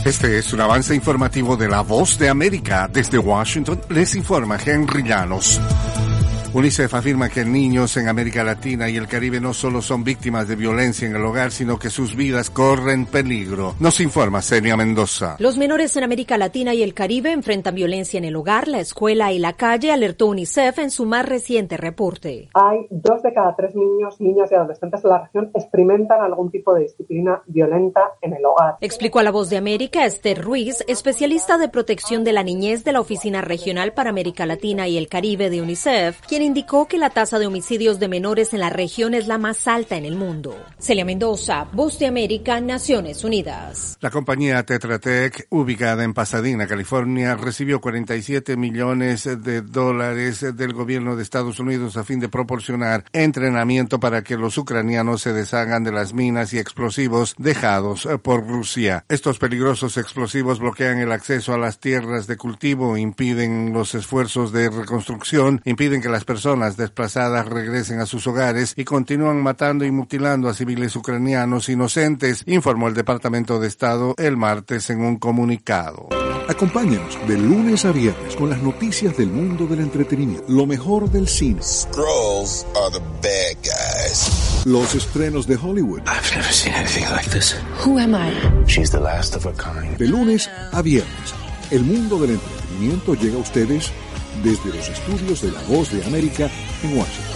Este es un avance informativo de La Voz de América. Desde Washington les informa Henry Llanos. UNICEF afirma que niños en América Latina y el Caribe no solo son víctimas de violencia en el hogar, sino que sus vidas corren peligro. Nos informa Senia Mendoza. Los menores en América Latina y el Caribe enfrentan violencia en el hogar, la escuela y la calle, alertó UNICEF en su más reciente reporte. Hay 2 de cada 3 niños, niñas y adolescentes de la región experimentan algún tipo de disciplina violenta en el hogar. Explicó a La Voz de América Esther Ruiz, especialista de protección de la niñez de la Oficina Regional para América Latina y el Caribe de UNICEF, quien indicó que la tasa de homicidios de menores en la región es la más alta en el mundo. Celia Mendoza, Voz de América, Naciones Unidas. La compañía Tetra Tech, ubicada en Pasadena, California, recibió $47 millones del gobierno de Estados Unidos a fin de proporcionar entrenamiento para que los ucranianos se deshagan de las minas y explosivos dejados por Rusia. Estos peligrosos explosivos bloquean el acceso a las tierras de cultivo, impiden los esfuerzos de reconstrucción, impiden que las personas desplazadas regresen a sus hogares y continúan matando y mutilando a civiles ucranianos inocentes, informó el Departamento de Estado el martes en un comunicado. Acompáñanos de lunes a viernes con las noticias del mundo del entretenimiento, lo mejor del cine. Skrulls are the bad guys. Los estrenos de Hollywood. I've never seen anything like this. Who am I? She's the last of a kind. De lunes a viernes, el mundo del entretenimiento llega a ustedes desde los estudios de La Voz de América en Washington.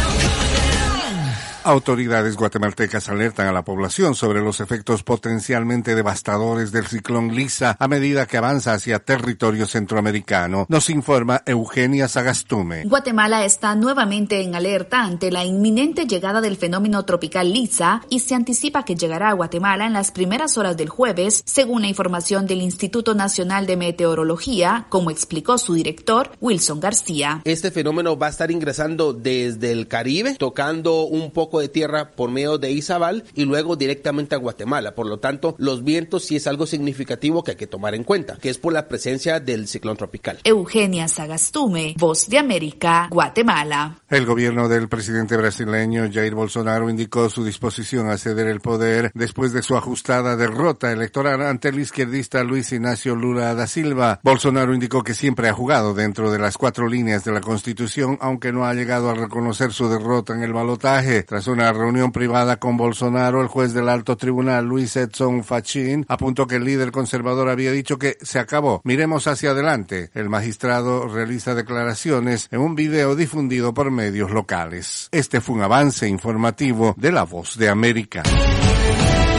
Autoridades guatemaltecas alertan a la población sobre los efectos potencialmente devastadores del ciclón Lisa a medida que avanza hacia territorio centroamericano. Nos informa Eugenia Sagastume. Guatemala está nuevamente en alerta ante la inminente llegada del fenómeno tropical Lisa y se anticipa que llegará a Guatemala en las primeras horas del jueves, según la información del Instituto Nacional de Meteorología, como explicó su director, Wilson García. Este fenómeno va a estar ingresando desde el Caribe, tocando un poco de tierra por medio de Izabal y luego directamente a Guatemala. Por lo tanto, los vientos sí es algo significativo que hay que tomar en cuenta, que es por la presencia del ciclón tropical. Eugenia Sagastume, Voz de América, Guatemala. El gobierno del presidente brasileño Jair Bolsonaro indicó su disposición a ceder el poder después de su ajustada derrota electoral ante el izquierdista Luis Ignacio Lula da Silva. Bolsonaro indicó que siempre ha jugado dentro de las 4 líneas de la Constitución, aunque no ha llegado a reconocer su derrota en el balotaje. Tras una reunión privada con Bolsonaro, el juez del alto tribunal Luis Edson Fachin apuntó que el líder conservador había dicho que se acabó, miremos hacia adelante. El magistrado realiza declaraciones en un video difundido por medios locales. Este fue un avance informativo de La Voz de América.